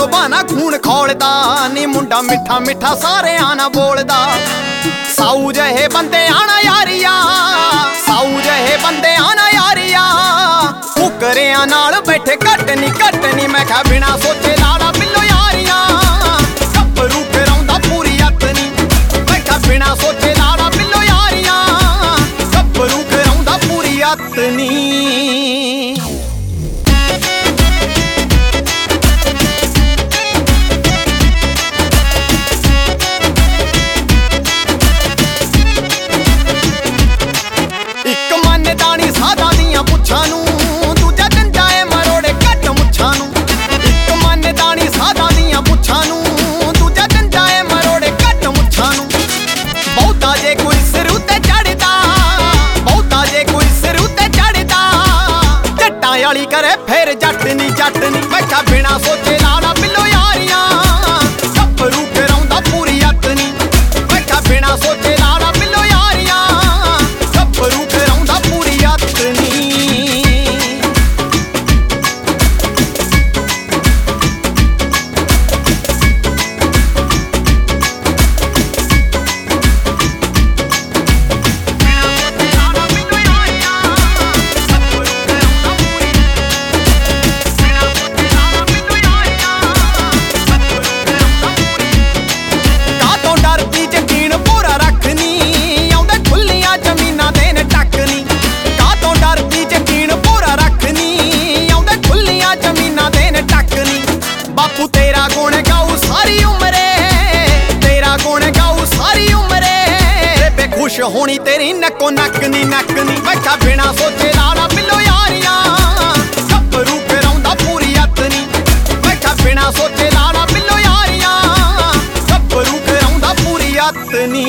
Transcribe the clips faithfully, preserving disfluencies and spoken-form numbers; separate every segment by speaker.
Speaker 1: ਸੁਬਾਨਾ ਖੂਨ ਖੋਲਦਾ ਨੀ ਮੁੰਡਾ ਮਿੱਠਾ ਮਿੱਠਾ ਸਾਰਿਆਂ ਨਾਲ ਬੋਲਦਾ। ਸਾਊ ਜਿਹੇ ਬੰਦੇ ਆਣਾ ਯਾਰੀਆ, ਸਾਊ ਜਿਹੇ ਬੰਦੇ ਆਣਾ ਯਾਰੀਆ, ਫੁਕਰਿਆਂ ਨਾਲ ਬੈਠੇ ਘੱਟ ਨੀ ਘੱਟ ਨੀ। ਮੈਂ ਕਿਹਾ ਬਿਨਾ ਸੋਚੇ ਲਾੜਾ ਬਿੱਲੋ ਯਾਰੀਆਂ, ਗੱਭਰੂ ਕਰਾਉਂਦਾ ਪੂਰੀ ਅੱਤ ਨੀ। ਮੈਂ ਕਿਹਾ ਬਿਨਾ ਸੋਚੇ ਲਾੜਾ ਬਿੱਲੋ ਯਾਰੀਆਂ, ਗੱਭਰੂ ਕਰਾਉਂਦਾ ਪੂਰੀ ਅੱਤ ਨੀ। करे फिर जट नी जट नी। मैं क्या बिना सोचे लाड़ा बिल्लो यारियां, गब्बरू कराउंदा पूरी अत नी। मैं क्या बिना सोचे लाड़ा बिल्लो यारियां, गब्बरू कराउंदा पूरी अत नी। बापू तेरा गुण गाऊ सारी उमरे, तेरा गुण गाऊ सारी उमरे, बेबे खुश होनी तेरी नको नक नी नक नी। मैं क्या बिना सोचे लाड़ा बिल्लो यारियां, गब्बरू कराउंदा पूरी अत नी। मैं क्या बिना सोचे लाड़ा बिल्लो यारियां, गब्बरू कराउंदा पूरी अत नी।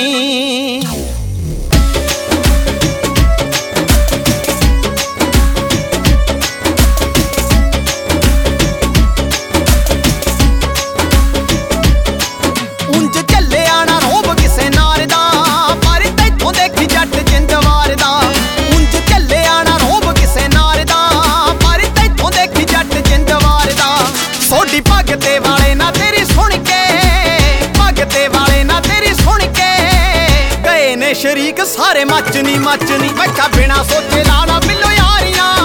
Speaker 1: भगते वाले ना तेरी सुन के, भगते वाले ना तेरी सुन के, गए ने शरीक सारे मचनी मचनी। मैं क्या बिना सोचे लाड़ा बिल्लो यारियां,